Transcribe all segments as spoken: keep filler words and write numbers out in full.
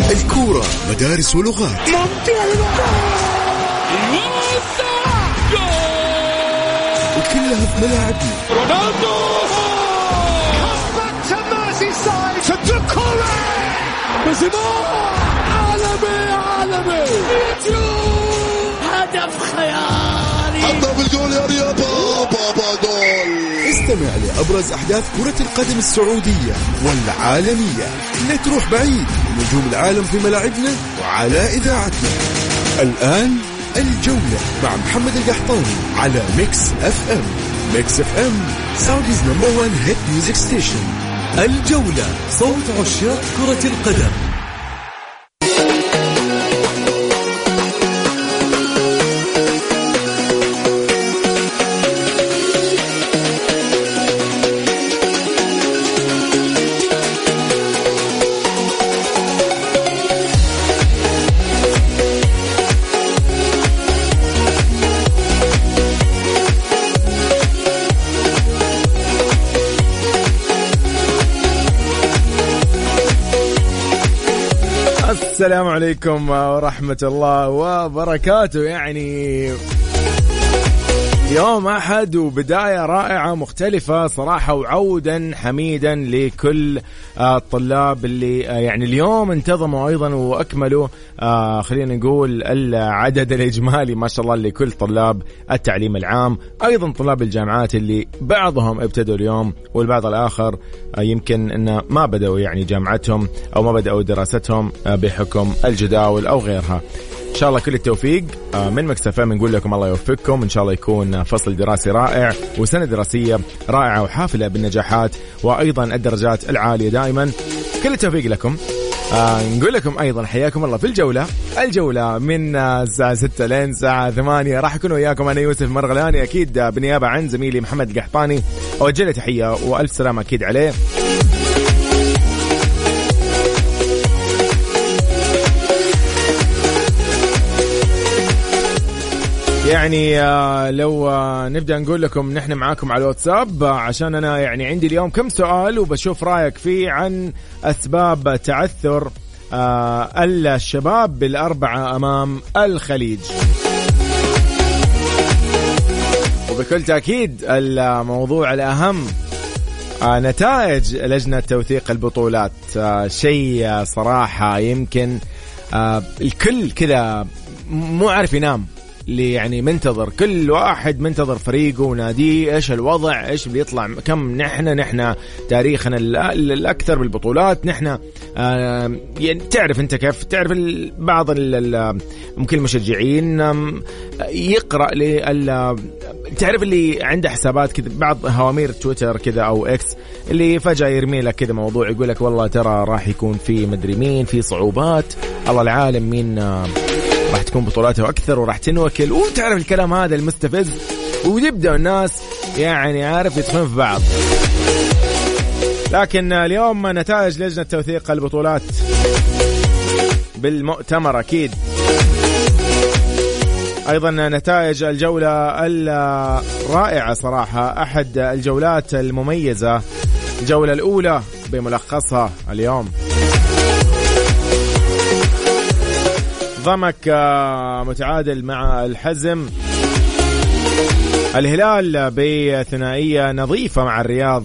الكورة مدارس ولغات. وكلها في ملاعبنا. رونالدو عالمي عالمي هدف خيالي. حطها بالجول يا رياض. بابا جول. استمع لأبرز أحداث كرة القدم السعودية والعالمية. لا تروح بعيد، نجوم العالم في ملاعبنا وعلى إذاعتنا. الآن الجولة مع محمد القحطاني على ميكس اف ام. ميكس اف ام سعوديز نمبر وان هيت ميوزك ستيشن. الجولة، صوت عشاق كرة القدم. السلام عليكم ورحمة الله وبركاته. يعني يوم أحد وبداية رائعة مختلفة صراحة، وعودا حميدا لكل الطلاب اللي يعني اليوم انتظموا أيضا وأكملوا خلينا نقول العدد الإجمالي ما شاء الله لكل طلاب التعليم العام، أيضا طلاب الجامعات اللي بعضهم ابتدوا اليوم والبعض الآخر يمكن أن ما بدأوا يعني جامعتهم أو ما بدأوا دراستهم بحكم الجداول أو غيرها. إن شاء الله كل التوفيق من ميكس اف ام. نقول لكم الله يوفقكم، إن شاء الله يكون فصل دراسي رائع وسنة دراسية رائعة وحافلة بالنجاحات وأيضا الدرجات العالية دائما. كل التوفيق لكم. آه نقول لكم أيضا حياكم الله في الجولة. الجولة من الساعة ستة لين الساعة ثمانية راح أكون وياكم أنا يوسف مرغلاني، أكيد بنيابة عن زميلي محمد القحطاني. أوجه له تحية وألف سلامة أكيد عليه. يعني لو نبدأ نقول لكم نحن معاكم على الواتساب عشان أنا يعني عندي اليوم كم سؤال وبشوف رأيك فيه عن أسباب تعثر الشباب بالأربعة أمام الخليج. وبكل تأكيد الموضوع الأهم نتائج لجنة توثيق البطولات. شيء صراحة يمكن الكل كذا مو عارف ينام، اللي يعني منتظر، كل واحد منتظر فريقه وناديه ايش الوضع، ايش بيطلع، كم نحن نحن تاريخنا الأكثر بالبطولات. نحن آه يعني تعرف انت كيف تعرف بعض ممكن المشجعين يقرأ لي تعرف اللي عنده حسابات كذا، بعض هوامير تويتر كذا او اكس اللي فجأة يرمي لك كذا موضوع يقول لك والله ترى راح يكون في مدري مين في صعوبات، الله العالم مين آه راح تكون بطولاته أكثر وراح تنوكل، وتعرف الكلام هذا المستفز، ويبدأ الناس يعني عارف يدخلون في بعض. لكن اليوم نتائج لجنة توثيق البطولات بالمؤتمر أكيد، أيضا نتائج الجولة الرائعة صراحة، أحد الجولات المميزة، الجولة الأولى بملخصها اليوم. ضمك متعادل مع الحزم، الهلال بثنائية نظيفة مع الرياض،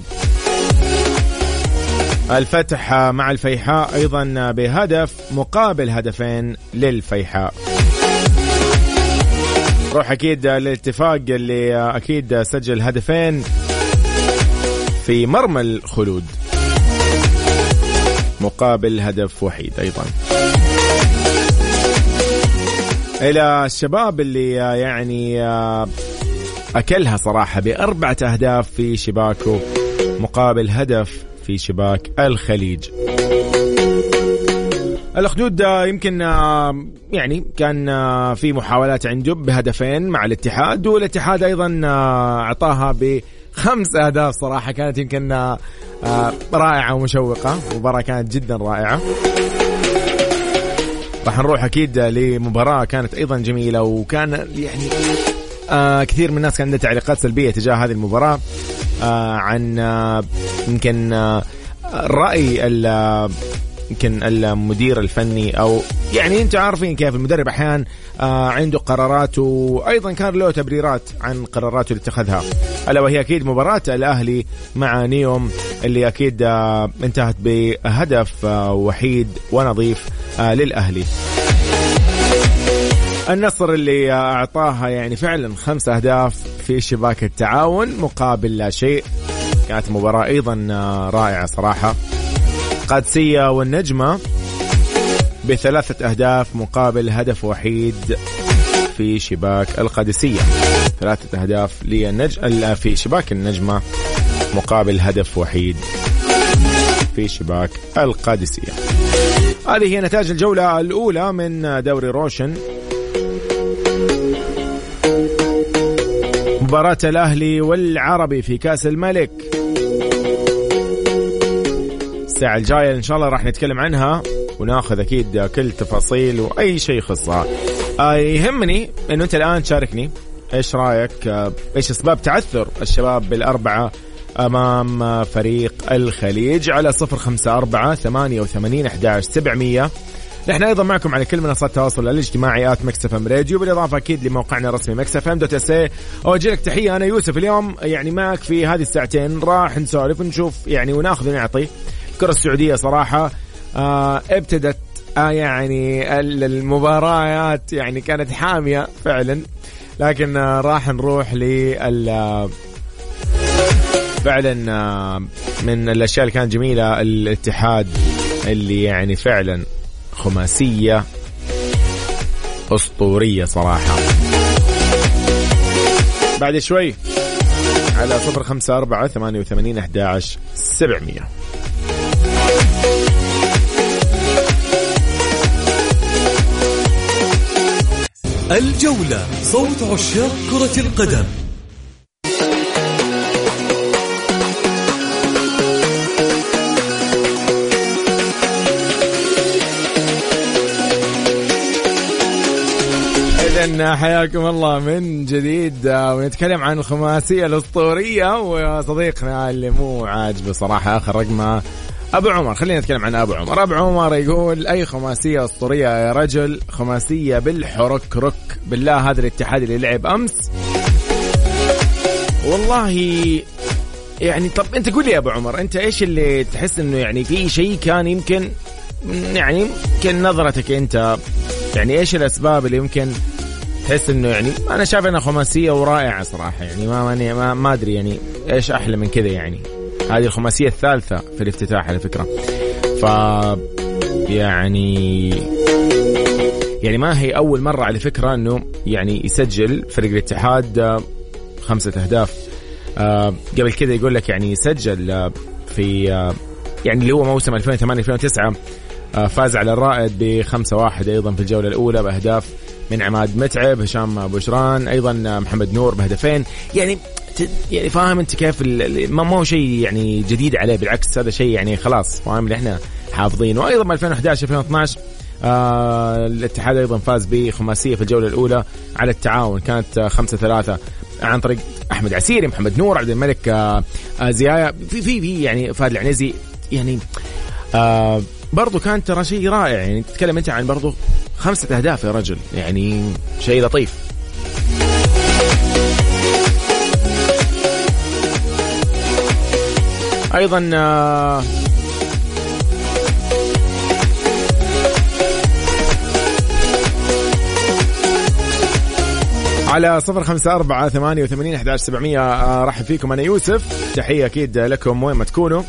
الفتح مع الفيحاء أيضا بهدف مقابل هدفين للفيحاء. روح أكيد الاتفاق اللي أكيد سجل هدفين في مرمى الخلود مقابل هدف وحيد أيضا. إلى الشباب اللي يعني أكلها صراحة بأربعة أهداف في شباكه مقابل هدف في شباك الخليج. الأخدود يمكن يعني كان في محاولات عنده بهدفين مع الاتحاد، والاتحاد أيضا أعطاها بخمس أهداف صراحة، كانت يمكن رائعة ومشوقة، مباراة كانت جدا رائعة. راح نروح أكيد لمباراة كانت أيضا جميلة، وكان يعني آه كثير من الناس كان عنده تعليقات سلبية تجاه هذه المباراة آه عن آه يمكن آه رأي يمكن المدير الفني أو يعني أنتوا عارفين كيف المدرب أحيان آه عنده قرارات وأيضا كان له تبريرات عن قراراته اللي اتخذها، ألا وهي أكيد مباراة الأهلي مع نيوم اللي أكيد آه انتهت بهدف آه وحيد ونظيف آه للأهلي. النصر اللي أعطاها يعني فعلا خمس أهداف في شباك التعاون مقابل لا شيء. كانت مباراة أيضا رائعة صراحة. قادسية والنجمة بثلاثة أهداف مقابل هدف وحيد في شباك القادسية. ثلاثة أهداف للنجم في شباك النجمة مقابل هدف وحيد في شباك القادسية. هذه هي نتائج الجولة الأولى من دوري روشن. مباراة الأهلي والعربي في كأس الملك الساعة الجاية إن شاء الله راح نتكلم عنها وناخذ أكيد كل تفاصيل وأي شيء يخصها. آه يهمني إنه أنت الآن تشاركني إيش رأيك، آه إيش أسباب تعثر الشباب بالأربعة أمام فريق الخليج على صفر خمسة أربعة ثمانية وثمانين أحد عشر سبعمية. نحن أيضا معكم على كل منصات التواصل الاجتماعي آت ميكس إف إم راديو، بالإضافة أكيد لموقعنا الرسمي ميكس إف إم دوت إس إيه. أوجه لك تحية، أنا يوسف اليوم يعني معك في هذه الساعتين، راح نسولف ونشوف يعني وناخذ ونعطي. الكرة السعودية صراحة آه ابتدت آه يعني المباريات يعني كانت حامية فعلا، لكن آه راح نروح لل فعلا آه من الأشياء اللي كانت جميلة الاتحاد اللي يعني فعلا خماسية أسطورية صراحة. بعد شوي على صفر خمسة أربعة ثمانية وثمانين أحد عشر سبعمية. الجولة صوت عشاق كرة القدم. إذن حياكم الله من جديد ونتكلم عن الخماسية الأسطورية وصديقنا اللي مو عاجب صراحة آخر رقمه أبو عمر. خلينا نتكلم عن أبو عمر. أبو عمر يقول أي خماسية أسطورية يا رجل، خماسية بالحرك رك بالله. هذا الاتحاد اللي لعب أمس والله يعني. طب أنت قول لي يا أبو عمر، أنت إيش اللي تحس إنه يعني في شيء كان يمكن يعني يمكن نظرتك أنت يعني إيش الأسباب اللي يمكن تحس إنه يعني أنا شايف إنها خماسية ورائعة صراحة يعني ما ما ما أدري يعني إيش أحلى من كذا يعني. هذه الخماسية الثالثة في الافتتاح على فكرة. ف يعني يعني ما هي أول مرة على فكرة إنه يعني يسجل فريق الاتحاد خمسة أهداف. قبل كذا يقول لك يعني يسجل في يعني اللي هو موسم ألفين وثمانية ألفين وتسعة فاز على الرائد بخمسة واحد أيضا في الجولة الأولى بأهداف من عماد متعب، هشام بوشران، أيضا محمد نور بهدفين. يعني يعني فاهم أنت كيف ما هو شيء يعني جديد عليه، بالعكس هذا شيء يعني خلاص فاهم اللي إحنا حافظينه. وأيضا ألفين وأحد عشر ألفين واثناشر آه الاتحاد أيضا فاز بخماسية في الجولة الأولى على التعاون، كانت خمسة ثلاثة عن طريق أحمد عسيري، محمد نور، عبد الملك آه زيايا، في في في يعني فهد العنزي يعني آه برضو كانت ترى شيء رائع. يعني تتكلم أنت عن برضو خمسة أهداف يا رجل، يعني شيء لطيف. أيضا آه على صفر خمسة أربعة ثمانية وثمانين أحد عشر سبعمية رحب فيكم. أنا يوسف، تحية أكيد لكم وين ما تكونوا.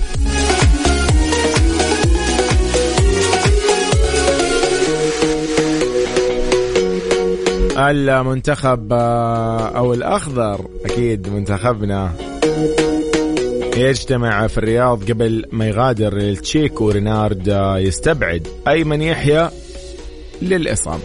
المنتخب أو الأخضر أكيد منتخبنا يجتمع في الرياض قبل ما يغادر التشيك ورينارد يستبعد أيمن يحيى للإصابة.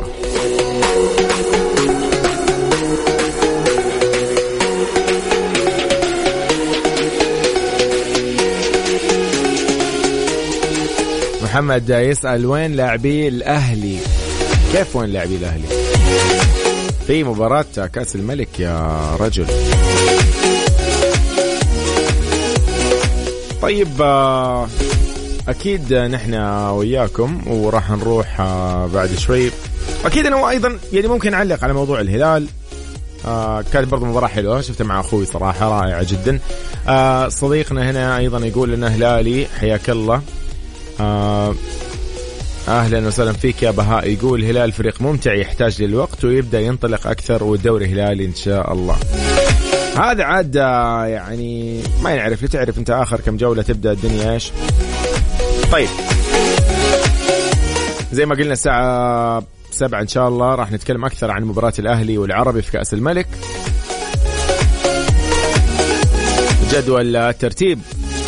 محمد يسأل وين لاعبي الأهلي؟ كيف وين لاعبي الأهلي؟ في مباراة كأس الملك يا رجل. طيب أكيد نحن وياكم وراح نروح بعد شوي. أكيد أنا أيضا يعني ممكن أعلق على موضوع الهلال. آه كانت برضو مباراة حلوة شفتها مع أخوي صراحة رائعة جدا. آه صديقنا هنا أيضا يقول لنا هلالي حياك الله. آه أهلا وسهلا فيك يا بهاء. يقول هلال فريق ممتع يحتاج للوقت ويبدأ ينطلق أكثر والدوري هلالي إن شاء الله. هذا عاد يعني ما يعرف تعرف أنت آخر كم جولة تبدأ الدنيا إيش. طيب زي ما قلنا الساعة سبعة إن شاء الله راح نتكلم أكثر عن مباراة الأهلي والعربي في كأس الملك. جدول الترتيب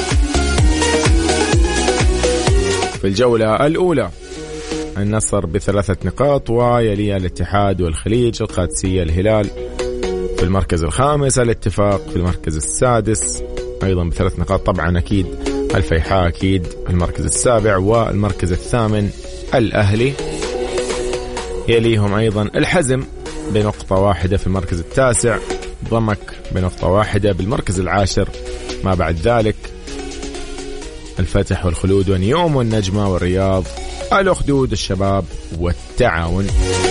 في الجولة الأولى النصر بثلاثة نقاط ويليها الاتحاد والخليج، القادسية الهلال في المركز الخامس، الاتفاق في المركز السادس أيضا بثلاث نقاط طبعا أكيد، الفيحاء أكيد في المركز السابع، والمركز الثامن الأهلي، يليهم أيضا الحزم بنقطة واحدة في المركز التاسع، ضمك بنقطة واحدة بالمركز العاشر، ما بعد ذلك الفتح والخلود ونيوم والنجمة والرياض، الأخدود، الشباب والتعاون.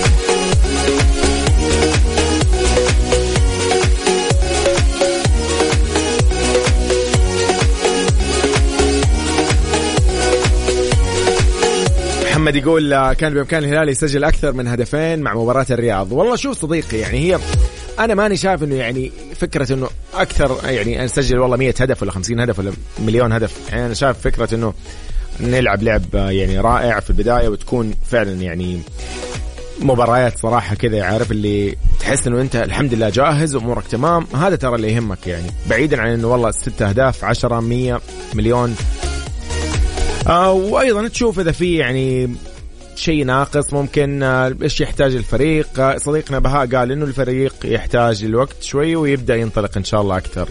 محمد يقول كان بإمكان الهلال يسجل أكثر من هدفين مع مباراة الرياض. والله شوف صديقي يعني هي أنا ماني شايف إنه يعني فكرة إنه أكثر يعني نسجل والله مية هدف ولا خمسين هدف ولا مليون هدف. يعني أنا شايف فكرة إنه نلعب لعب يعني رائع في البداية وتكون فعلا يعني مباريات صراحة كذا عارف اللي تحس إنه أنت الحمد لله جاهز وأمورك تمام. هذا ترى اللي يهمك يعني بعيدا عن إنه والله ستة أهداف عشرة مية مليون. آه وأيضا تشوف إذا في يعني شيء ناقص ممكن آه إيش يحتاج الفريق. آه صديقنا بهاء قال إنه الفريق يحتاج الوقت شوي ويبدأ ينطلق إن شاء الله أكثر،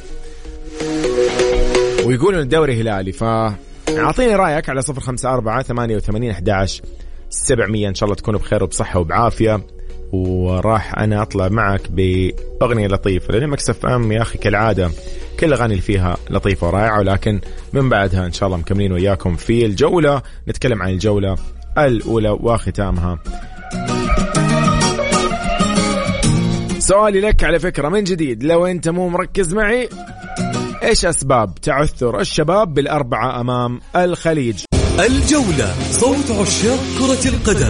ويقول إنه الدوري هلالي. فأعطيني رأيك على صفر خمسة أربعة ثمانية وثمانين أحد عشر سبعمية. إن شاء الله تكونوا بخير وبصحة وبعافية، وراح أنا أطلع معك بأغنية لطيفة لأن مكسف أم يا أخي كالعادة كل أغاني اللي فيها لطيفة ورائعة، ولكن من بعدها إن شاء الله مكملين وياكم في الجولة، نتكلم عن الجولة الأولى وختامها. سؤالي لك على فكرة من جديد، لو أنت مو مركز معي، إيش أسباب تعثر الشباب بالأربعة أمام الخليج؟ الجولة صوت عشاق كرة القدم.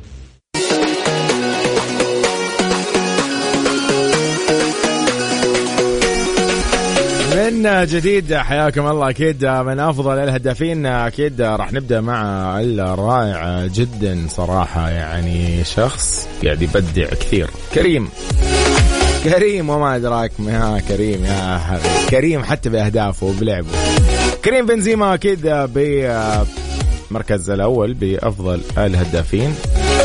من جديد حياكم الله. أكيد من أفضل الهدافين أكيد راح نبدأ مع الرائع جدا صراحة، يعني شخص قاعد يبدع كثير، كريم كريم وما أدراك ما كريم يا حبيبي، كريم حتى بأهدافه وبلعبه. كريم بنزيما أكيد بمركز الأول بأفضل الهدافين.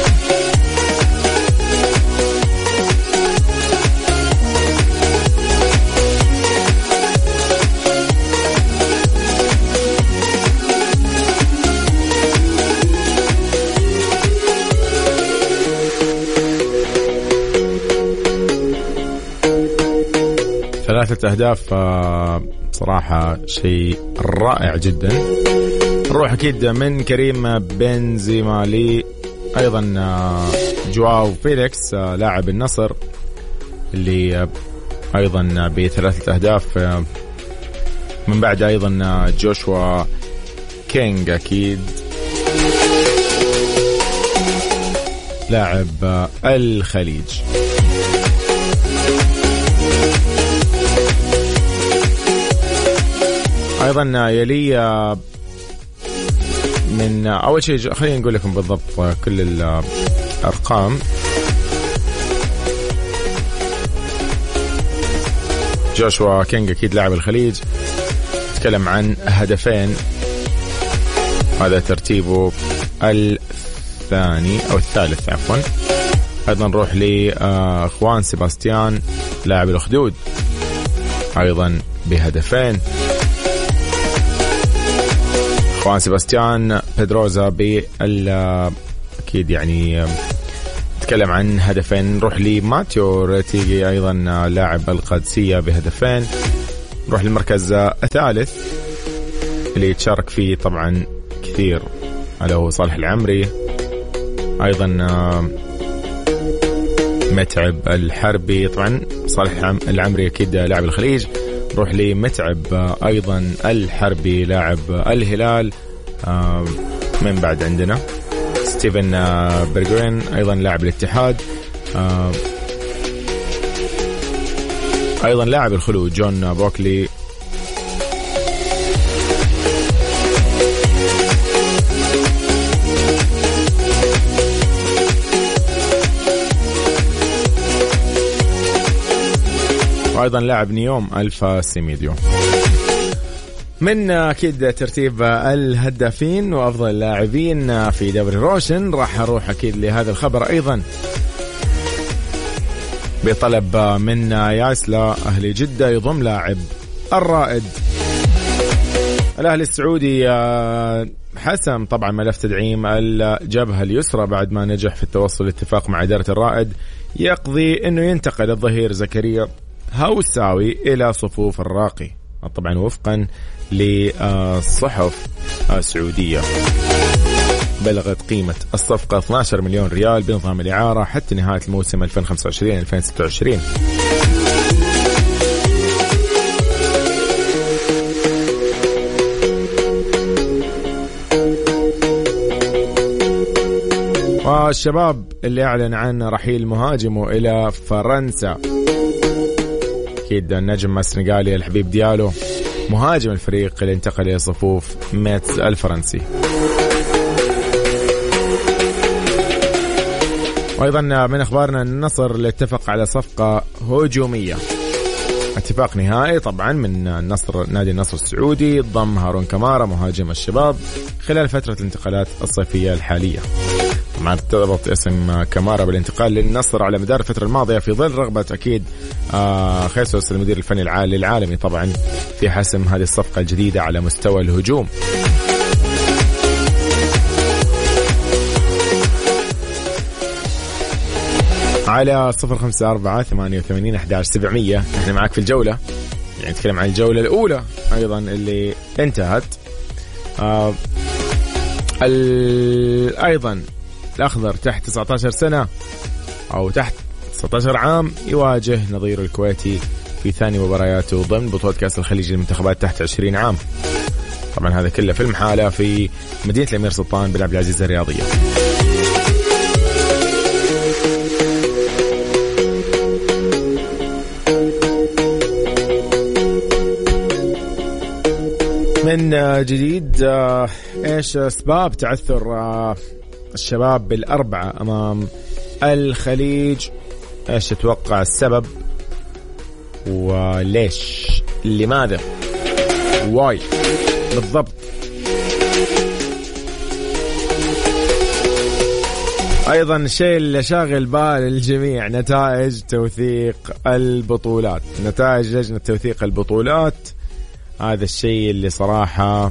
ثلاثة أهداف صراحة شيء رائع جدا. نروح أكيد من كريم بنزيما لي أيضا جواو فيليكس لاعب النصر اللي أيضا بثلاثة أهداف. من بعد أيضا جوشوا كينغ أكيد لاعب الخليج. أيضا يلي من أول شيء خلينا نقول لكم بالضبط كل الأرقام. جوشوا كينغ أكيد لاعب الخليج تكلم عن هدفين، هذا ترتيبه الثاني أو الثالث عفوا. أيضا نروح لأخوان سيباستيان لاعب الأخدود أيضا بهدفين. خوان سيباستيان بيدروزا بال أكيد يعني نتكلم عن هدفين. نروح لماتيو ريتيجي أيضا لاعب القادسية بهدفين. نروح للمركز الثالث اللي يتشارك فيه طبعا كثير على هو صالح العمري، أيضا متعب الحربي. طبعا صالح العمري أكيد لاعب الخليج، نروح لمتعب أيضا الحربي لاعب الهلال. من بعد عندنا ستيفن برغوين أيضا لاعب الاتحاد، أيضا لاعب الخلود جون بوكلي. وأيضا لاعب نيوم ألفا سيميديو. من أكيد ترتيب الهدافين وأفضل اللاعبين في دوري روشن راح أروح أكيد لهذا الخبر أيضا بطلب من ياسلا أهلي جدة يضم لاعب الرائد. الأهلي السعودي حسم طبعا ملف تدعيم الجبهة اليسرى بعد ما نجح في التوصل لاتفاق مع إدارة الرائد يقضي أنه ينتقل الظهير زكريا هوساوي إلى صفوف الراقي، طبعا وفقا للصحف السعودية. بلغت قيمة الصفقة اثني عشر مليون ريال بنظام الإعارة حتى نهاية الموسم ألفين وخمسة وعشرين ألفين وستة وعشرين. والشباب اللي أعلن عن رحيل مهاجمه إلى فرنسا، أكيد النجم السنغالي الحبيب ديالو مهاجم الفريق اللي انتقل إلى صفوف ميتس الفرنسي. وأيضا من أخبارنا النصر اللي اتفق على صفقة هجومية، اتفاق نهائي طبعا من النصر نادي النصر السعودي ضم هارون كمارا مهاجم الشباب خلال فترة الانتقالات الصيفية الحالية. طبعا ارتبط اسم كمارا بالانتقال للنصر على مدار الفترة الماضية في ظل رغبة أكيد آه خيسوس المدير الفني العالي العالمي طبعا في حسم هذه الصفقة الجديدة على مستوى الهجوم. على صفر خمسة أربعة ثمانية وثمانين أحد عشر سبعمية احنا معاك في الجولة، يعني نتكلم عن الجولة الأولى أيضا اللي انتهت. آه أيضا الأخضر تحت تسعة عشر سنة أو تحت تسعة عشر عام يواجه نظيره الكويتي في ثاني مبارياته ضمن بطولة كأس الخليج للمنتخبات تحت عشرين عام. طبعا هذا كله في المحالة في مدينة الأمير سلطان بن عبد العزيز الرياضية. من جديد ايش اسباب تعثر الشباب بالأربعة أمام الخليج؟ ايش تتوقع السبب وليش؟ لماذا؟ واي بالضبط؟ أيضا الشيء اللي شاغل بال الجميع نتائج توثيق البطولات، نتائج لجنة توثيق البطولات. هذا الشيء اللي صراحة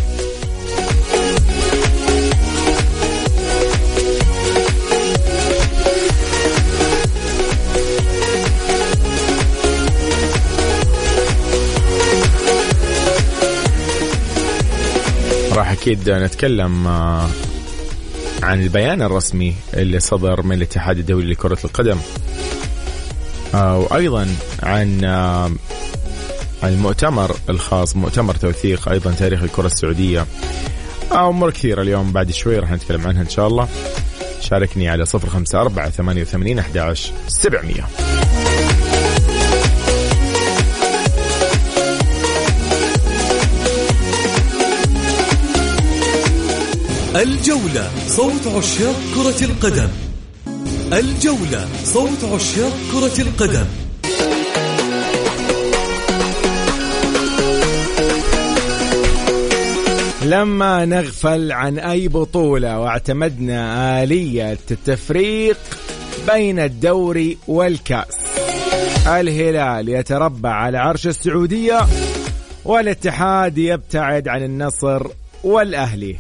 راح أكيد نتكلم عن البيان الرسمي اللي صدر من الاتحاد الدولي لكرة القدم، وأيضا عن المؤتمر الخاص مؤتمر توثيق أيضا تاريخ الكرة السعودية. أمور كثيرة اليوم بعد شوي راح نتكلم عنها إن شاء الله. شاركني على صفر خمسة أربعة ثمانية وثمانين أحد عشر سبعمية. الجولة صوت عشاق كرة القدم. الجولة صوت عشاق كرة القدم. لما نغفل عن أي بطولة واعتمدنا آلية التفريق بين الدوري والكأس، الهلال يتربع على عرش السعودية والاتحاد يبتعد عن النصر والأهلي.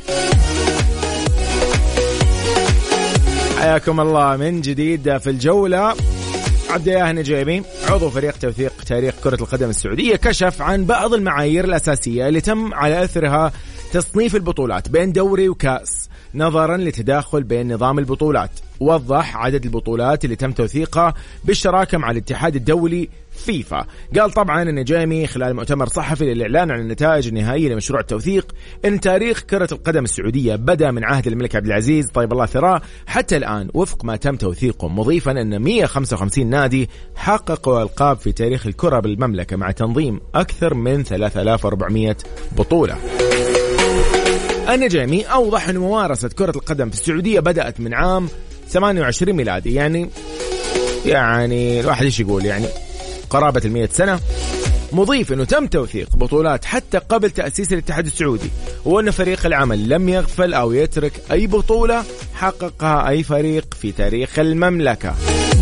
حياكم الله من جديد في الجولة. عبد الله نجيبي عضو فريق توثيق تاريخ كرة القدم السعودية كشف عن بعض المعايير الأساسية اللي تم على أثرها تصنيف البطولات بين دوري وكأس نظرا لتداخل بين نظام البطولات. وضح عدد البطولات اللي تم توثيقها بالشراكة مع الاتحاد الدولي فيفا. قال طبعا أن جيمي خلال مؤتمر صحفي للإعلان عن النتائج النهائية لمشروع التوثيق أن تاريخ كرة القدم السعودية بدأ من عهد الملك عبد العزيز طيب الله ثراه حتى الآن وفق ما تم توثيقه، مضيفا أن مئة وخمسة وخمسين نادي حققوا ألقاب في تاريخ الكرة بالمملكة مع تنظيم أكثر من ثلاثة آلاف وأربعمئة بطولة. النجيمي أوضح أن ممارسة كرة القدم في السعودية بدأت من عام ثمانية وعشرين ميلادي، يعني يعني الواحد إيش يقول يعني قرابة المئة سنة، مضيف أنه تم توثيق بطولات حتى قبل تأسيس الاتحاد السعودي، وأن فريق العمل لم يغفل أو يترك أي بطولة حققها أي فريق في تاريخ المملكة.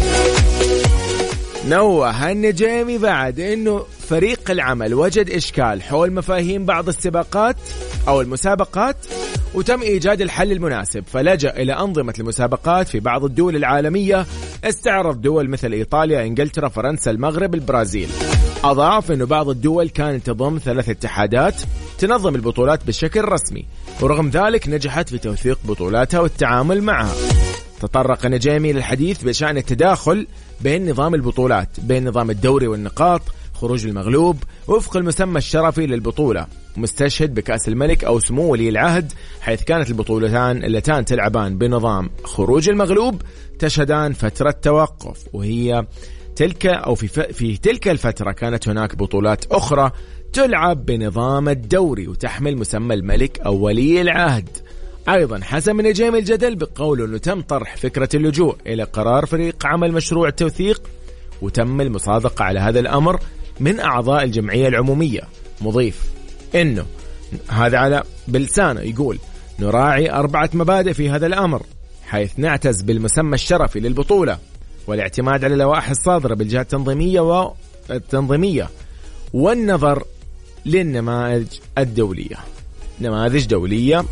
نوه النجيمي بعد أنه فريق العمل وجد إشكال حول مفاهيم بعض السباقات أو المسابقات وتم إيجاد الحل المناسب، فلجأ إلى أنظمة المسابقات في بعض الدول العالمية، استعرض دول مثل إيطاليا، إنجلترا، فرنسا، المغرب، البرازيل. أضاف أنه بعض الدول كانت تضم ثلاث اتحادات تنظم البطولات بشكل رسمي، ورغم ذلك نجحت في توثيق بطولاتها والتعامل معها. تطرق نجيمي للحديث بشأن التداخل بين نظام البطولات بين نظام الدوري والنقاط، خروج المغلوب وفق المسمى الشرفي للبطولة، مستشهد بكأس الملك أو سمو ولي العهد، حيث كانت البطولتان اللتان تلعبان بنظام خروج المغلوب تشهدان فترة توقف، وهي تلك أو في, في تلك الفترة كانت هناك بطولات أخرى تلعب بنظام الدوري وتحمل مسمى الملك أو ولي العهد. أيضا حسم نجيم الجدل بقوله أنه تم طرح فكرة اللجوء إلى قرار فريق عمل مشروع التوثيق وتم المصادقة على هذا الأمر من أعضاء الجمعية العمومية، مضيف أنه هذا على بلسانه يقول نراعي أربعة مبادئ في هذا الأمر، حيث نعتز بالمسمى الشرفي للبطولة والاعتماد على اللوائح الصادرة بالجهات التنظيمية والتنظيمية والنظر للنماذج الدولية، نماذج دولية.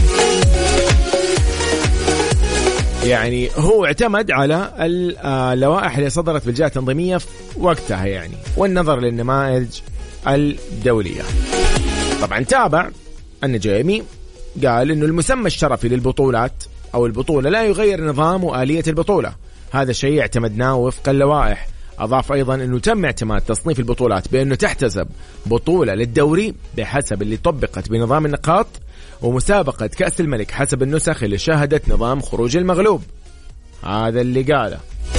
يعني هو اعتمد على اللوائح اللي صدرت بالجهة التنظيمية في وقتها يعني والنظر للنماذج الدولية. طبعا تابع النجيمي قال إنه المسمى الشرفي للبطولات أو البطولة لا يغير نظام وآلية البطولة، هذا الشيء اعتمدناه وفق اللوائح. أضاف أيضا أنه تم اعتماد تصنيف البطولات بأنه تحتسب بطولة للدوري بحسب اللي طبقت بنظام النقاط، ومسابقة كأس الملك حسب النسخ اللي شاهدت نظام خروج المغلوب. هذا اللي قاله.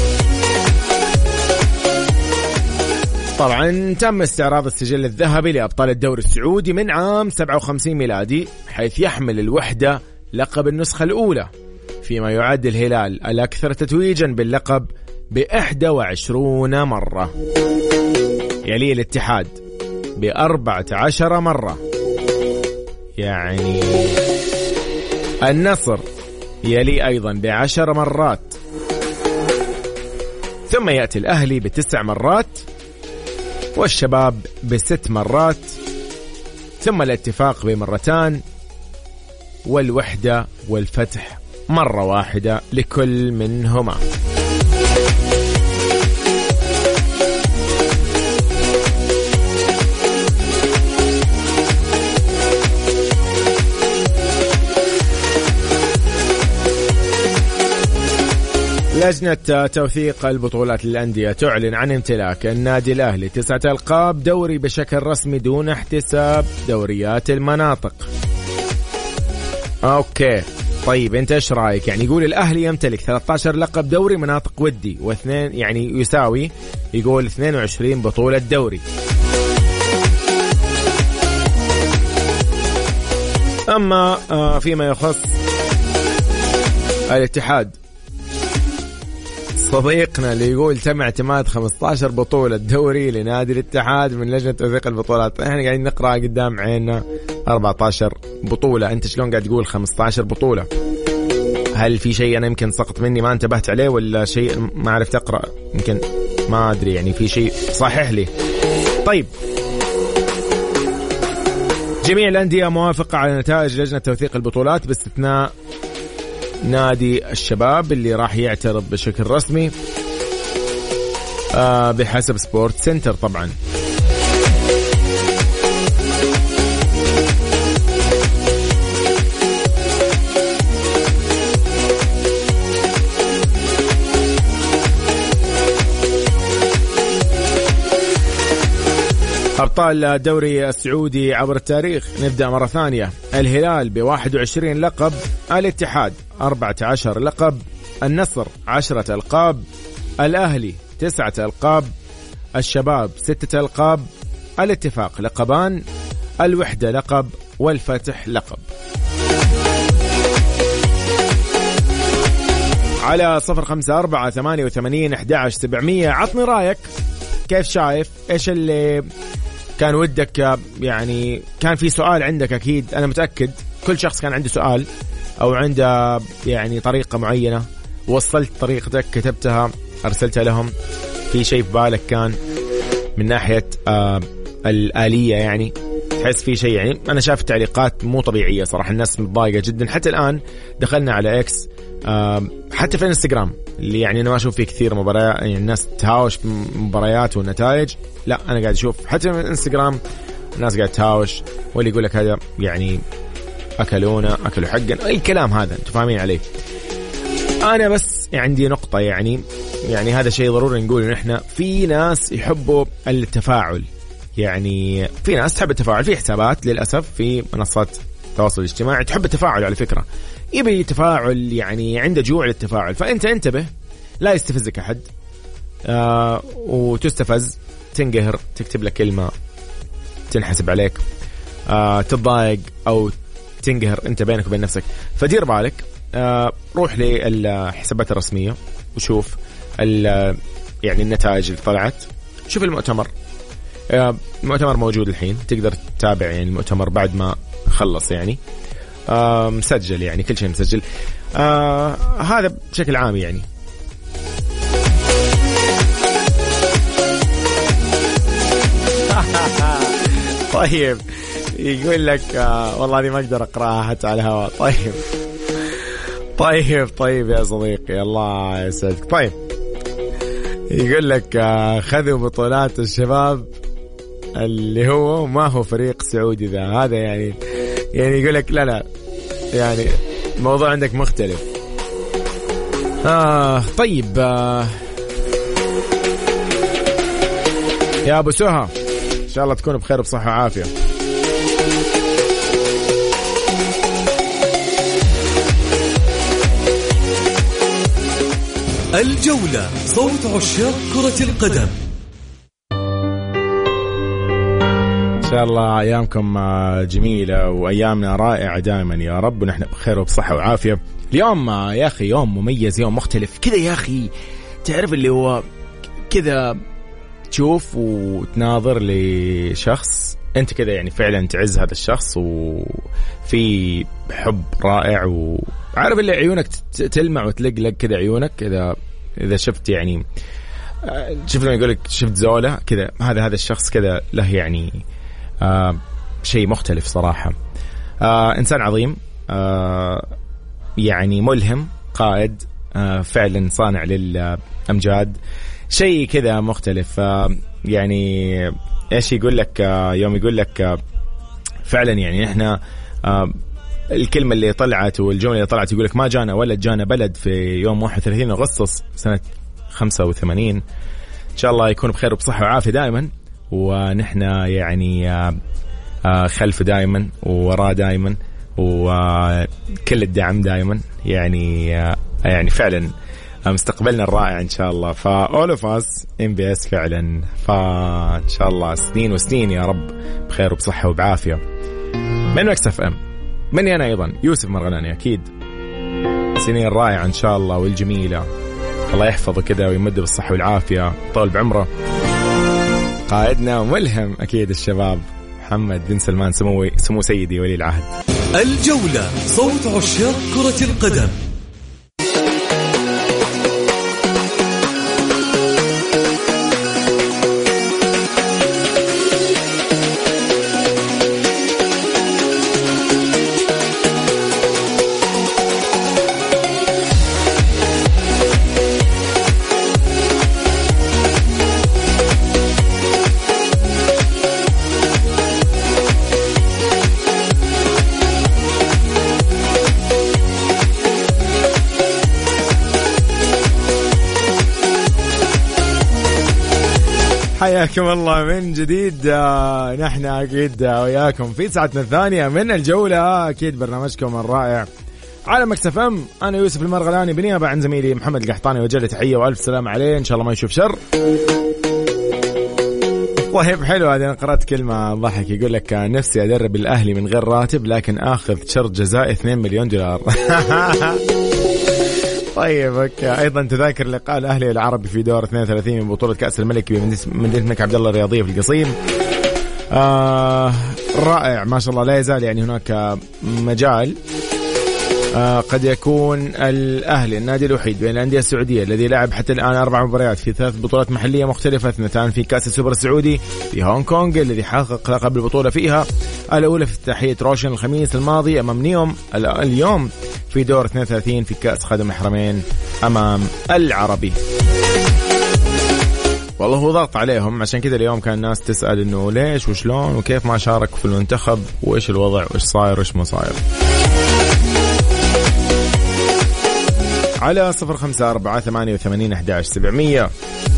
طبعا تم استعراض السجل الذهبي لأبطال الدوري السعودي من عام سبعة وخمسين ميلادي، حيث يحمل الوحدة لقب النسخة الأولى، فيما يعد الهلال الأكثر تتويجا باللقب بإحدى وعشرون مرة، يلي الاتحاد بأربعة عشر مرة، يعني النصر يلي أيضا بعشر مرات، ثم يأتي الأهلي بتسع مرات، والشباب بست مرات، ثم الاتفاق بمرتان، والوحدة والفتح مرة واحدة لكل منهما. لجنة توثيق البطولات للأندية تعلن عن امتلاك النادي الأهلي تسعة ألقاب دوري بشكل رسمي دون احتساب دوريات المناطق. أوكي طيب أنت إيش رأيك؟ يعني يقول الأهلي يمتلك ثلاثة عشر لقب دوري مناطق ودي واثنين، يعني يساوي يقول اثنين وعشرين بطولة دوري. أما فيما يخص الاتحاد، صديقنا اللي يقول تم اعتماد خمسة عشر بطولة دوري لنادي الاتحاد من لجنة توثيق البطولات. احنا قاعدين نقرأ قدام عيننا أربعة عشر بطولة، انت شلون قاعد تقول خمسة عشر بطولة؟ هل في شيء انا يمكن سقط مني ما انتبهت عليه، ولا شيء ما عرفت اقرأ؟ يمكن ما ادري، يعني في شيء صحح لي. طيب جميع الأندية موافقة على نتائج لجنة توثيق البطولات باستثناء نادي الشباب اللي راح يعترض بشكل رسمي آه بحسب سبورت سنتر. طبعا أبطال الدوري السعودي عبر التاريخ. نبدأ مرة ثانية. الهلال بواحد وعشرين لقب، الاتحاد أربعة عشر لقب، النصر عشرة ألقاب، الأهلي تسعة ألقاب، الشباب ستة ألقاب، الاتفاق لقبان، الوحدة لقب، والفتح لقب. على صفر خمسة أربعة ثمانية وثمانين أحد عشر سبعمية عطني رأيك، كيف شايف؟ إيش اللي كان ودك؟ يعني كان في سؤال عندك أكيد، أنا متأكد كل شخص كان عنده سؤال أو عنده يعني طريقة معينة، وصلت طريقتك، كتبتها، أرسلتها لهم. في شيء في بالك كان من ناحية آه الآلية، يعني تحس في شيء؟ يعني أنا شايف التعليقات مو طبيعية صراحة، الناس متضايقة جدا. حتى الآن دخلنا على إكس، آه حتى في الانستغرام اللي يعني أنا ما أشوف فيه كثير مباريات، يعني الناس تهاوش في مباريات والنتائج، لا أنا قاعد أشوف حتى في الانستغرام الناس قاعد تهاوش، واللي يقول لك هذا يعني أكلونا أكلوا حقا، أي كلام هذا أنتوا فاهمين عليه. أنا بس عندي نقطة، يعني يعني هذا شيء ضروري نقول إن إحنا في ناس يحبوا التفاعل، يعني في ناس تحب التفاعل، في حسابات للأسف في منصات التواصل الاجتماعي تحب التفاعل على فكرة، يبي تفاعل، يعني عنده جوع للتفاعل. فأنت انتبه لا يستفزك أحد، آه وتستفز، تنقهر، تكتب لك كلمة تنحسب عليك، آه تتضايق أو تنقهر أنت بينك وبين نفسك. فدير بالك، آه روح للحسابات الرسمية وشوف يعني النتائج اللي طلعت، شوف المؤتمر، آه المؤتمر موجود الحين، تقدر تتابع يعني المؤتمر بعد ما خلص، يعني آه مسجل، يعني كل شيء مسجل. آه هذا بشكل عام يعني. طيب يقول لك آه والله هذه ما أقدر أقرأها حتى على الهواء. طيب طيب طيب يا صديقي الله يسعدك. طيب يقول لك آه خذوا بطولات الشباب اللي هو ما هو فريق سعودي ذا، هذا يعني يعني يقول لك لا لا يعني الموضوع عندك مختلف. آه طيب آه يا أبو سهى إن شاء الله تكون بخير بصحة وعافية. الجولة، صوت عشاق كرة القدم. إن شاء الله أيامكم جميلة وأيامنا رائعة دائما يا رب، ونحن بخير وبصحة وعافية. اليوم يا أخي يوم مميز، يوم مختلف كذا يا أخي، تعرف اللي هو كذا تشوف وتناظر لشخص أنت كذا يعني فعلا تعز هذا الشخص، وفي حب رائع، وعارف اللي عيونك تلمع وتلقلق كذا عيونك إذا إذا شفت يعني شفت لما يقولك شفت زولة كذا، هذا هذا الشخص كذا له يعني آه شيء مختلف صراحة. آه إنسان عظيم، آه يعني ملهم، قائد، آه فعلا صانع للأمجاد، شيء كذا مختلف. آه يعني إيش يقول لك آه يوم يقول لك آه فعلا يعني إحنا آه الكلمة اللي طلعت والجملة اللي طلعت يقول لك ما جانا ولد جانا بلد في يوم واحد وثلاثين أغسطس سنة خمسة وثمانين. إن شاء الله يكون بخير وبصحة وعافية دائما، ونحن يعني خلف دائما ووراء دائما، وكل الدعم دائما، يعني يعني فعلا مستقبلنا الرائع إن شاء الله. فأول فاس إم بي إس فعلا، فإن شاء الله سنين وسنين يا رب بخير وبصحة وبعافية. من مكس اف ام، مني أنا أيضا يوسف مرغلاني، أكيد سنين رائعة إن شاء الله والجميلة، الله يحفظه كذا ويمده بالصحة والعافية، طول بعمره. قائدنا وملهم أكيد الشباب محمد بن سلمان سمو سمو سيدي ولي العهد. الجولة، صوت عشاق كرة القدم. حياكم الله من جديد. آه نحن أكيد وياكم في ساعتنا الثانية من الجولة. آه أكيد برنامجكم الرائع على مكس اف ام. أنا يوسف المرغلاني بنيابة عن زميلي محمد القحطاني وجل تحية وألف سلام عليه، إن شاء الله ما يشوف شر. طيب حلو، هذه أنا قرأت كلمة ضحك يقول لك نفسي أدرب الأهلي من غير راتب لكن آخذ شرط جزائي اثنين مليون دولار. طيب اوكي. ايضا تذاكر لقاء الاهلي العربي في دور اثنين وثلاثين من بطوله كاس الملك بمدينه الملك عبد الله الرياضيه في القصيم. آه رائع ما شاء الله، لا يزال يعني هناك مجال. آه قد يكون الأهلي النادي الوحيد بين الأندية السعودية الذي لعب حتى الآن أربع مباريات في ثلاث بطولات محلية مختلفة، اثنتان في كأس السوبر السعودي في هونغ كونغ الذي حقق لقب البطولة فيها، الأولى في افتتاحية روشن الخميس الماضي أمام نيوم، اليوم في دور اثنين وثلاثين في كأس خادم الحرمين أمام العربي. والله هو ضغط عليهم، عشان كذا اليوم كان الناس تسأل إنه ليش وشلون وكيف ما شارك في المنتخب وإيش الوضع وإيش صاير وإيش ما صاير. على صفر خمسة أربعة ثمانية وثمانين أحد عشر سبعمية.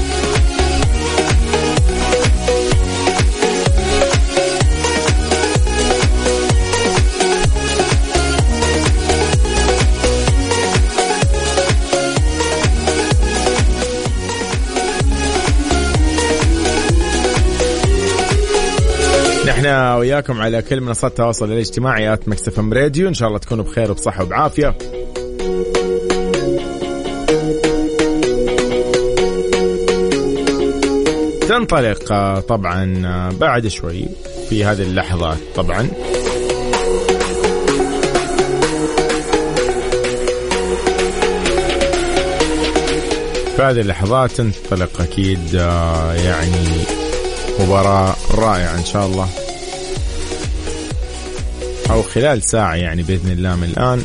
نحن وياكم على كل منصات التواصل الاجتماعي آت مكس اف ام راديو، إن شاء الله تكونوا بخير وبصحة وبعافية. تنطلق طبعا بعد شوي في هذه اللحظات، طبعا في هذه اللحظات تنطلق أكيد يعني مباراة رائعة إن شاء الله، أو خلال ساعة يعني بإذن الله من الآن.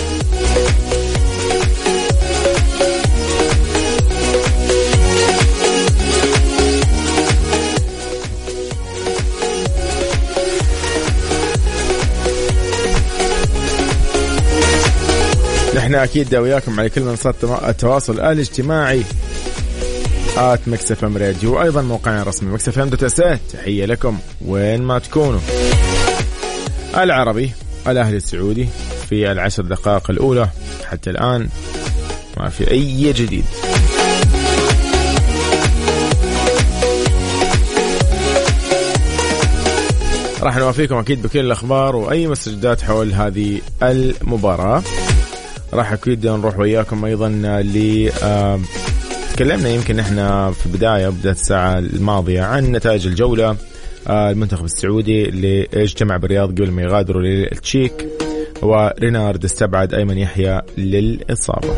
نحن أكيد وياكم على كل منصات التواصل الاجتماعي آت مكس اف ام راديو، وأيضا موقعنا الرسمي مكس اف ام دوت اس. تحية لكم وين ما تكونوا. العربي الأهلي السعودي في العشر دقائق الأولى حتى الآن ما في أي جديد. راح نوافيكم أكيد بكل الأخبار وأي مستجدات حول هذه المباراة. راح أكيد نروح وياكم أيضا ل آه تكلمنا يمكن احنا في البداية بداية الساعة الماضية عن نتائج الجولة. آه المنتخب السعودي اللي اجتمع بالرياض قبل ما يغادروا للتشيك، ورينارد استبعد أيمن يحيى للإصابة.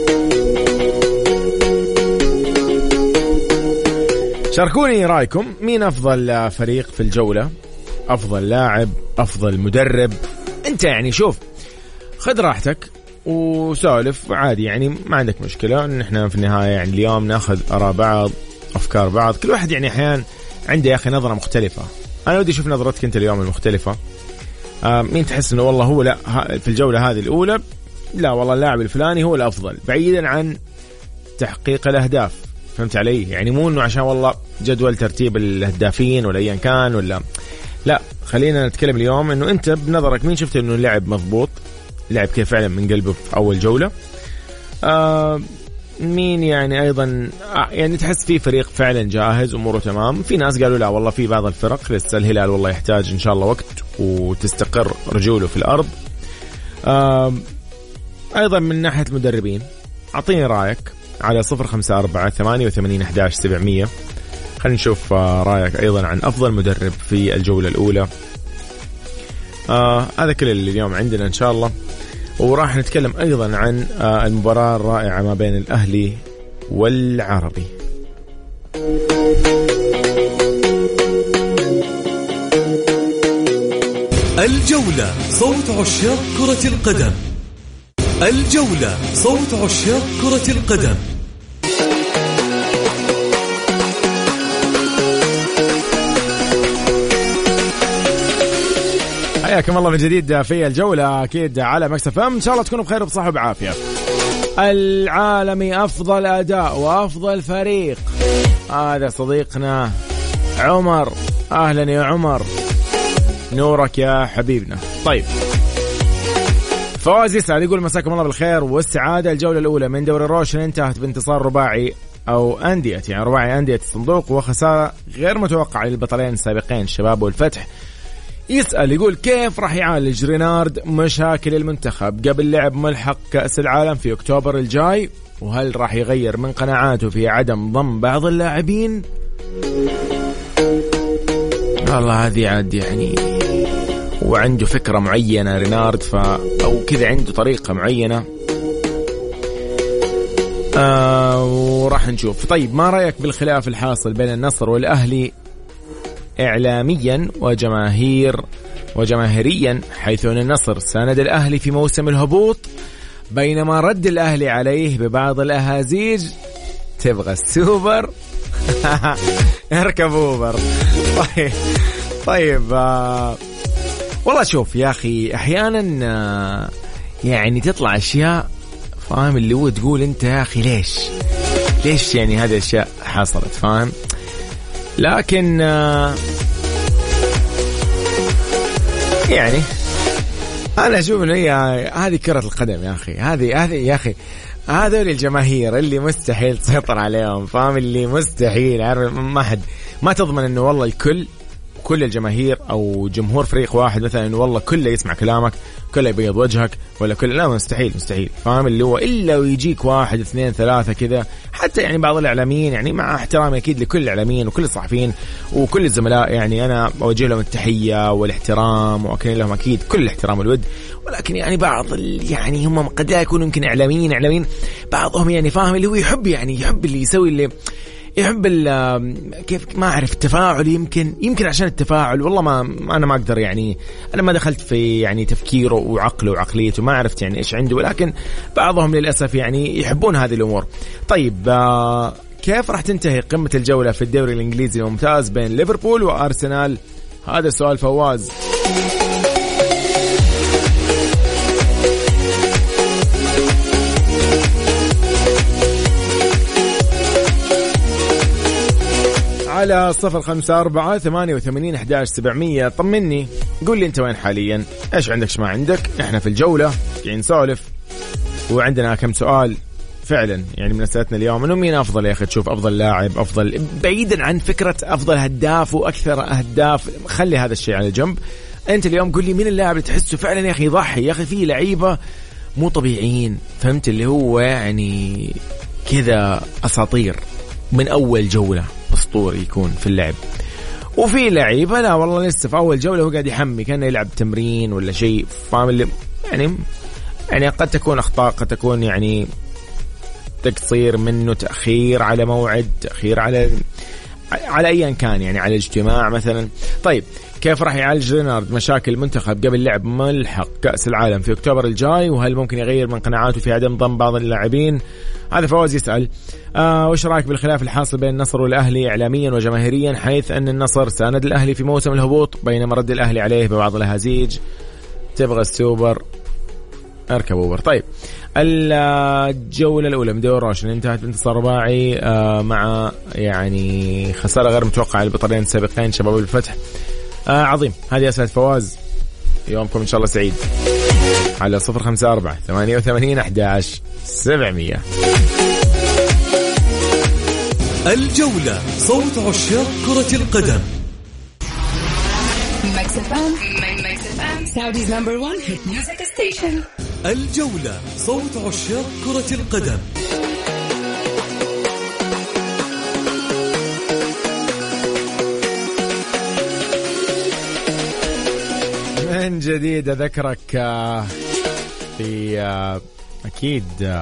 شاركوني رأيكم، مين أفضل فريق في الجولة؟ أفضل لاعب، أفضل مدرب؟ أنت يعني شوف خذ راحتك وسولف عادي، يعني ما عندك مشكلة. ان احنا في النهاية يعني اليوم ناخذ آراء بعض، أفكار بعض، كل واحد يعني أحيان عنده يا أخي نظرة مختلفة. أنا ودي أشوف نظرتك أنت اليوم المختلفة. آه مين تحس إنه والله هو لا في الجولة هذه الأولى لا والله اللاعب الفلاني هو الأفضل بعيدا عن تحقيق الأهداف، فهمت علي؟ يعني مو إنه عشان والله جدول ترتيب الهدافين ولا أيا كان ولا لا. خلينا نتكلم اليوم إنه أنت بنظرك مين شفت إنه لعب مضبوط، لعب كيف فعلا من قلبه في أول جولة. آه مين يعني أيضا آه يعني تحس فيه فريق فعلا جاهز أموره تمام. في ناس قالوا لا والله في بعض الفرق لسه الهلال والله يحتاج إن شاء الله وقت وتستقر رجوله في الأرض. آه أيضا من ناحية المدربين أعطيني رأيك على صفر خمسة أربعة ثمانية وثمانين أحد عشر سبعمية. خلينا نشوف آه رأيك أيضا عن أفضل مدرب في الجولة الأولى. آه هذا كل اللي اليوم عندنا إن شاء الله، وراح نتكلم أيضا عن آه المباراة الرائعة ما بين الأهلي والعربي. الجولة صوت عشاق كرة القدم. الجولة صوت عشاق كرة القدم. حياكم الله من جديد في الجولة أكيد على مكس اف ام. إن شاء الله تكونوا بخير وبصحة وبعافية. العالمي أفضل أداء وأفضل فريق هذا صديقنا عمر. أهلا يا عمر، نورك يا حبيبنا. طيب فواز يسأل يقول مساكم الله بالخير والسعادة. الجولة الأولى من دوري الروشن انتهت بانتصار رباعي أو أندية يعني رباعي أندية الصندوق وخسارة غير متوقعة للبطلين السابقين الشباب والفتح. يسأل يقول كيف راح يعالج رينارد مشاكل المنتخب قبل لعب ملحق كأس العالم في أكتوبر الجاي، وهل راح يغير من قناعاته في عدم ضم بعض اللاعبين؟ والله هذه عاد يعني وعنده فكرة معينة رينارد ف أو كذا عنده طريقة معينة آه وراح نشوف. طيب ما رأيك بالخلاف الحاصل بين النصر والأهلي إعلاميا وجماهير وجماهيريا، حيث أن النصر ساند الأهلي في موسم الهبوط بينما رد الأهلي عليه ببعض الأهازيج؟ تبغى السوبر؟ اركب اوبر. طيب طيب آه والله شوف يا أخي أحيانا آه يعني تطلع أشياء فاهم اللي هو تقول أنت يا أخي ليش ليش يعني هذه الأشياء حصلت فاهم. لكن آه يعني أنا أشوف إنه هي هذه كرة القدم يا أخي. هذه هذه يا أخي هذول الجماهير اللي مستحيل تسيطر عليهم فاهم، اللي مستحيل عارف ما حد ما تضمن إنه والله الكل كل الجماهير أو جمهور فريق واحد مثلا إنه والله كله يسمع كلامك كله يبيض وجهك ولا كل لا مستحيل مستحيل فاهم اللي هو إلا ويجيك واحد اثنين ثلاثة كذا. حتى يعني بعض الإعلاميين يعني مع احترامي أكيد لكل الإعلاميين وكل الصحفيين وكل الزملاء يعني أنا أوجه لهم التحية والاحترام وأكن لهم أكيد كل الاحترام والود، ولكن يعني بعض يعني هم قد لا يكونوا يمكن إعلاميين إعلاميين بعضهم يعني فاهم اللي هو يحب يعني يحب اللي يسوي اللي يحب كيف ما أعرف التفاعل يمكن يمكن عشان التفاعل والله ما أنا ما أقدر يعني أنا ما دخلت في يعني تفكيره وعقله وعقليته ما عرفت يعني إيش عنده، ولكن بعضهم للأسف يعني يحبون هذه الأمور. طيب كيف راح تنتهي قمة الجولة في الدوري الإنجليزي الممتاز بين ليفربول وأرسنال؟ هذا سؤال فواز. على صفر خمسة أربعة ثمانية وثمانين أحد عشر سبعمية طمني قول لي أنت وين حاليا، إيش عندك شو ما عندك. إحنا في الجولة قاعدين نسولف وعندنا كم سؤال فعلا يعني من أسئلتنا اليوم إنه مين أفضل يا أخي تشوف أفضل لاعب أفضل بعيدا عن فكرة أفضل هداف وأكثر أهداف خلي هذا الشيء على جنب. أنت اليوم قول لي مين اللاعب اللي تحسه فعلا يا أخي يضحي يا أخي فيه لعيبة مو طبيعيين فهمت اللي هو يعني كذا أساطير من أول جولة أسطوري يكون في اللعب، وفي لعيبة لا والله لسه في أول جولة هو قاعد يحمي كأنه يلعب تمرين ولا شيء فاهم اللي يعني يعني قد تكون أخطاء قد تكون يعني تقصير منه تأخير على موعد تأخير على على أيا كان يعني على اجتماع مثلا. طيب كيف راح يعالج رينارد مشاكل المنتخب قبل لعب ملحق كأس العالم في أكتوبر الجاي، وهل ممكن يغير من قناعاته في عدم ضم بعض اللاعبين؟ هذا فواز يسأل آه وش رأيك بالخلاف الحاصل بين النصر والأهلي إعلاميا وجماهيريا، حيث أن النصر ساند الأهلي في موسم الهبوط بينما رد الأهلي عليه ببعض الأهازيج؟ تبغى السوبر اركب اوبر. طيب الجولة الأولى من دوري الروشن انتهت بانتصار رباعي آه مع يعني خسارة غير متوقعة للبطلين السابقين شباب الفتح. آه عظيم. هذه أسئلة فواز، يومكم إن شاء الله سعيد. على صفر خمسة أربعة ثمانية وثمانين أحد عشر سبعمية. الجولة صوت عشاق كرة القدم. Saudi's number one hit music station. الجولة صوت عشاق كرة القدم. من جديد أذكرك في أكيد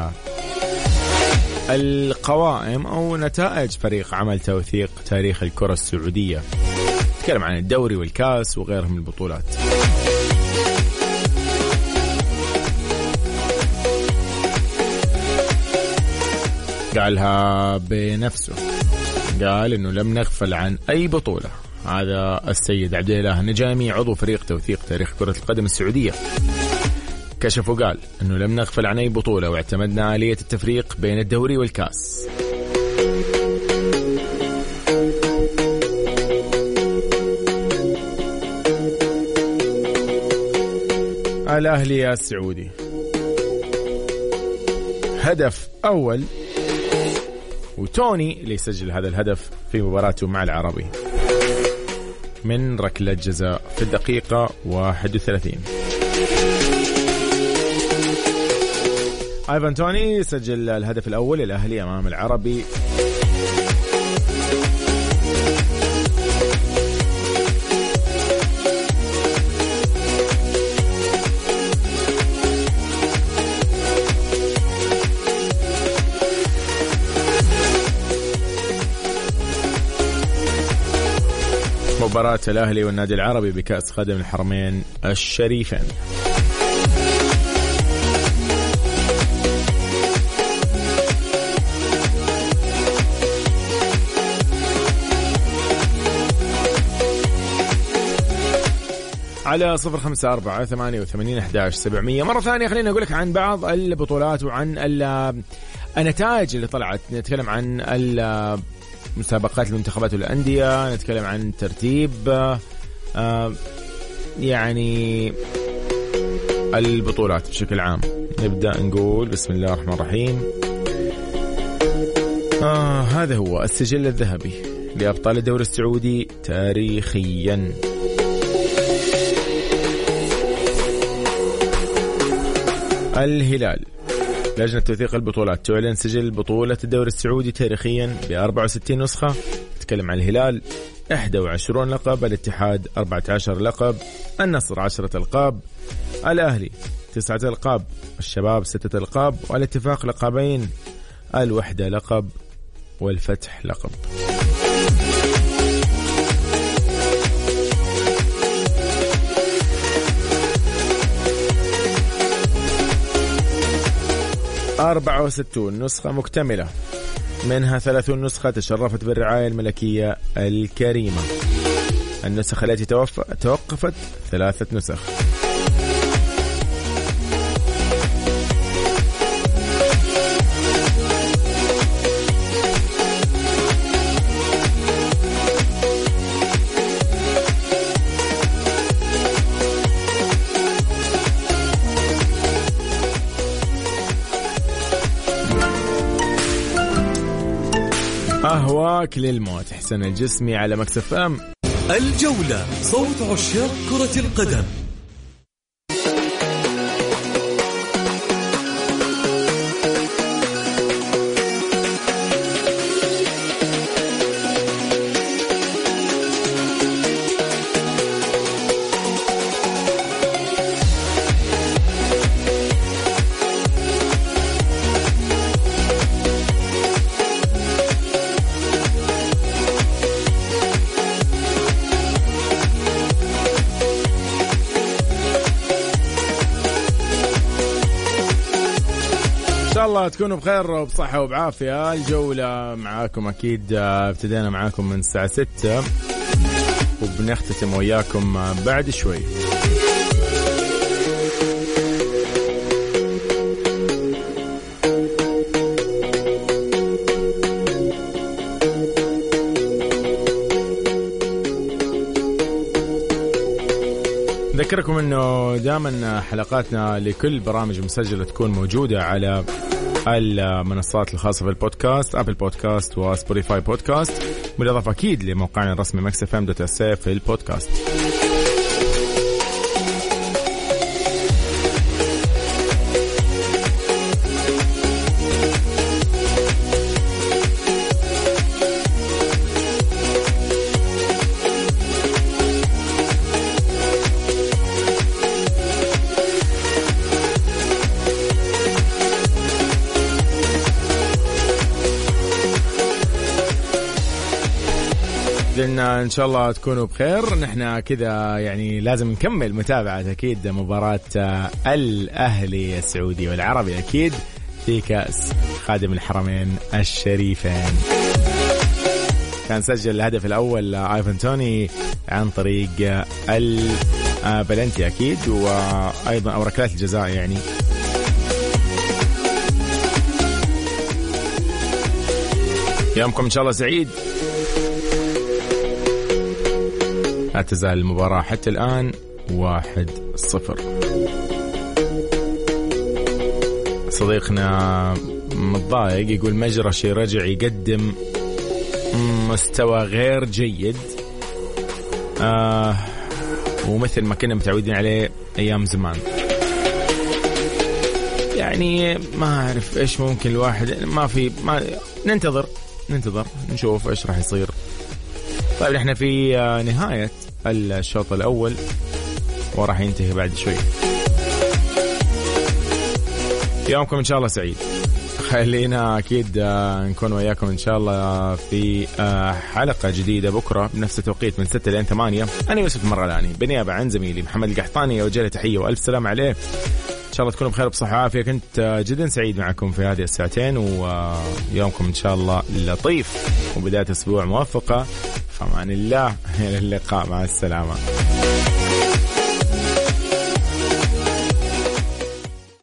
القوائم أو نتائج فريق عمل توثيق تاريخ الكرة السعودية. نتكلم عن الدوري والكاس وغيرهم من البطولات. قالها بنفسه، قال إنه لم نغفل عن أي بطولة. هذا السيد عبد الله النجامي عضو فريق توثيق تاريخ كرة القدم السعودية كشف وقال إنه لم نغفل عن أي بطولة واعتمدنا آلية التفريق بين الدوري والكاس. الأهلي السعودي. هدف أول، وتوني اللي يسجل هذا الهدف في مباراته مع العربي من ركلة جزاء في الدقيقة واحد وثلاثين. ايفان توني سجل الهدف الأول للأهلي أمام العربي. مباراة الأهلي والنادي العربي بكأس خادم الحرمين الشريفين. على صفر خمسة أربعة ثمانية وثمانين أحداش سبعمية. مرة ثانية خلينا أقول لك عن بعض البطولات وعن النتائج اللي طلعت. نتكلم عن مسابقات المنتخبات والأندية، نتكلم عن ترتيب آه يعني البطولات بشكل عام. نبدأ نقول بسم الله الرحمن الرحيم. آه هذا هو السجل الذهبي لأبطال الدوري السعودي تاريخيا. الهلال. لجنة توثيق البطولات تعلن سجل بطولة الدوري السعودي تاريخيا ب أربعة وستين نسخة. تتكلم عن الهلال إحدى وعشرين لقب، الاتحاد أربعة عشر لقب، النصر عشرة ألقاب، الأهلي تسعة ألقاب، الشباب ستة ألقاب، والاتفاق لقبين، الوحدة لقب، والفتح لقب. أربعة وستين نسخة مكتملة، منها ثلاثين نسخة تشرفت بالرعاية الملكية الكريمة. النسخ التي توف... توقفت ثلاثة نسخ. أهواك للموت. حسن الجسمي على مكس اف ام. الجولة، صوت عشاق كرة القدم. الله تكونوا بخير وبصحة وبعافية. الجولة معاكم أكيد ابتدينا معاكم من الساعة ستة وبنختتم وياكم بعد شوي. ذكركم انه دائما حلقاتنا لكل برامج مسجلة تكون موجودة على المنصات الخاصة بالبودكاست، أبل بودكاست وسبوتيفاي بودكاست، بالإضافة أكيد لموقعنا الرسمي مكس اف ام دوت اس اي في البودكاست. إن شاء الله تكونوا بخير. نحن كذا يعني لازم نكمل متابعة أكيد مباراة الأهلي السعودي والعربي أكيد في كأس خادم الحرمين الشريفين. كان سجل الهدف الأول ايفان توني عن طريق البلنتي أكيد، وأيضا أو ركلات الجزاء. يعني يومكم إن شاء الله سعيد. لا تزال المباراة حتى الآن واحد صفر. صديقنا متضايق يقول مجرشي رجع يقدم مستوى غير جيد آه ومثل ما كنا متعودين عليه أيام زمان. يعني ما أعرف إيش ممكن الواحد ما في ما ننتظر ننتظر نشوف إيش راح يصير. طيب نحن في نهاية الشوط الأول وراح ينتهي بعد شوي. يومكم إن شاء الله سعيد. خلينا أكيد نكون وياكم إن شاء الله في حلقة جديدة بكرة بنفس التوقيت من ستة لين ثمانية. أنا يوسف مرغلاني بالنيابة عن زميلي محمد القحطاني أوجه له تحية وألف سلام عليه. إن شاء الله تكونوا بخير وبصحة وعافية. كنت جدا سعيد معكم في هذه الساعتين ويومكم إن شاء الله لطيف وبداية أسبوع موفقة. فمان الله إلى اللقاء مع السلامة.